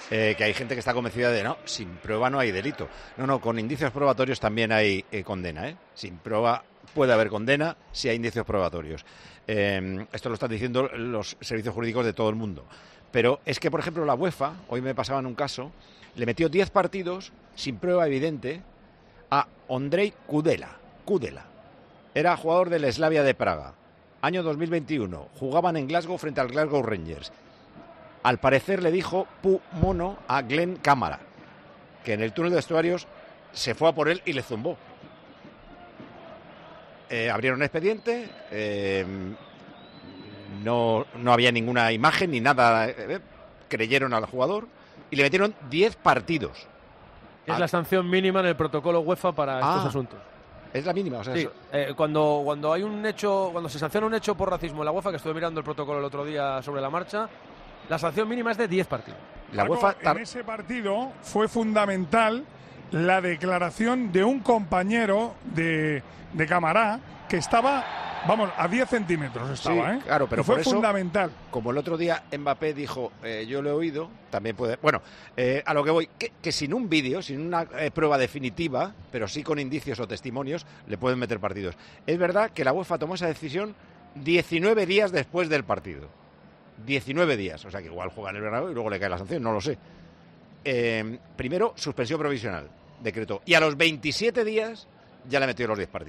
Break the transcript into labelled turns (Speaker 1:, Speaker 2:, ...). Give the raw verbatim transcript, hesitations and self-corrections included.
Speaker 1: Eh, que hay gente que está convencida de no, sin prueba no hay delito. No, no, con indicios probatorios también hay eh, condena, ¿eh? Sin prueba puede haber condena si hay indicios probatorios. Eh, esto lo están diciendo los servicios jurídicos de todo el mundo. Pero es que, por ejemplo, la UEFA, hoy me pasaba en un caso, le metió diez partidos sin prueba evidente a Ondrej Kudela. Kudela. Era jugador del Slavia de Praga. Año dos mil veintiuno. Jugaban en Glasgow frente al Glasgow Rangers. Al parecer le dijo pu mono a Glenn Cámara, que en el túnel de vestuarios se fue a por él y le zumbó. Eh, abrieron expediente, eh, no, no había ninguna imagen ni nada, eh, creyeron al jugador y le metieron diez partidos.
Speaker 2: Es
Speaker 1: ah.
Speaker 2: la sanción mínima en el protocolo UEFA para
Speaker 1: ah,
Speaker 2: estos asuntos.
Speaker 1: Es la mínima, o sea,
Speaker 2: sí,
Speaker 1: eso...
Speaker 2: eh, cuando, cuando hay un hecho, cuando se sanciona un hecho por racismo en la UEFA, que estuve mirando el protocolo el otro día sobre la marcha, la sanción mínima es de diez partidos.
Speaker 1: La
Speaker 3: Paco,
Speaker 1: UEFA tar...
Speaker 3: en ese partido fue fundamental la declaración de un compañero de, de Camará que estaba, vamos, a diez centímetros estaba,
Speaker 1: sí,
Speaker 3: ¿eh?
Speaker 1: Claro, pero
Speaker 3: y fue
Speaker 1: por eso,
Speaker 3: fundamental.
Speaker 1: Como el otro día Mbappé dijo, eh, yo lo he oído, también puede... Bueno, eh, a lo que voy, que, que sin un vídeo, sin una eh, prueba definitiva, pero sí con indicios o testimonios, le pueden meter partidos. Es verdad que la UEFA tomó esa decisión diecinueve días después del partido. diecinueve días, o sea que igual juega en el Bernabéu y luego le cae la sanción, no lo sé. Eh, primero, suspensión provisional, decretó. Y a los veintisiete días ya le metió los diez partidos.